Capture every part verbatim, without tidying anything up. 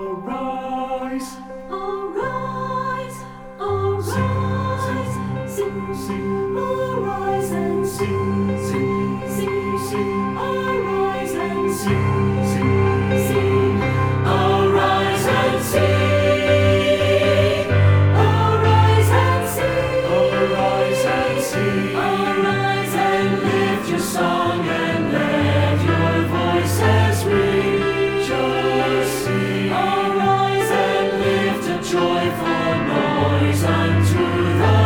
Arise, Arise, arise, sing, sing, arise and sing, sing, sing, sing, arise and sing, sing, sing, sing, arise and sing, arise and sing, arise and sing, arise and lift your song and let your voices ring. just sing, Arise and lift a joyful noise unto the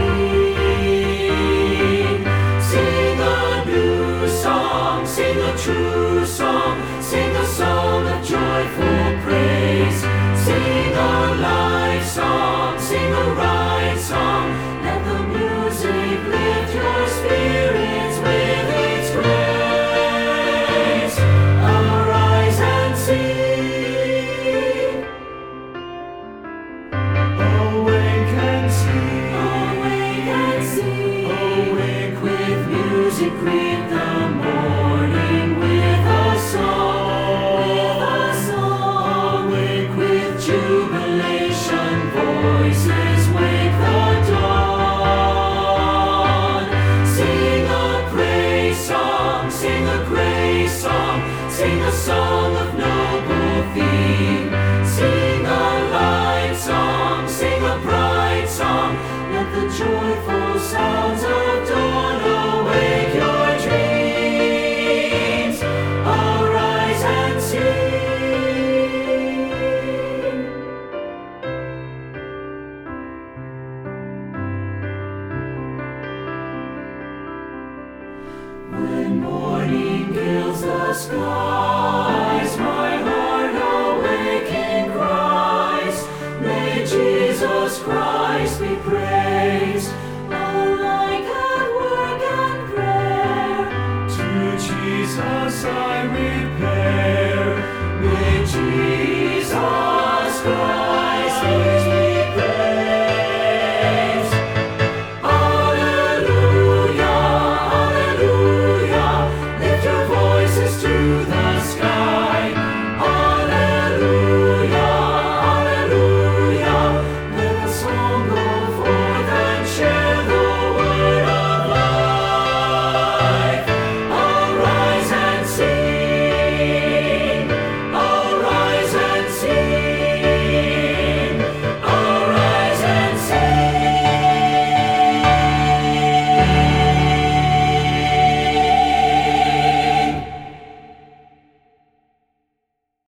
King. Sing a new song, sing a true song, sing a song of joyful praise. Sing a light song, sing a right song. Let the music lift your spirits with its grace. Arise and sing. awake and sing, Awake and sing. awake With music greet the morning with a song. With a song. awake With jubilation voices wake the dawn. Sing a praise song, sing a grace song, sing a song of noble theme. Sing a light song, sing a bright song. Let the joyful sounds of dawn awake your dreams. Arise and sing. When morning gilds the skies, my heart awaking cries, may Jesus Christ be praised. Alike at work and prayer, to Jesus I repair. may Jesus Christ be praised. Alleluia, alleluia, lift your voices to the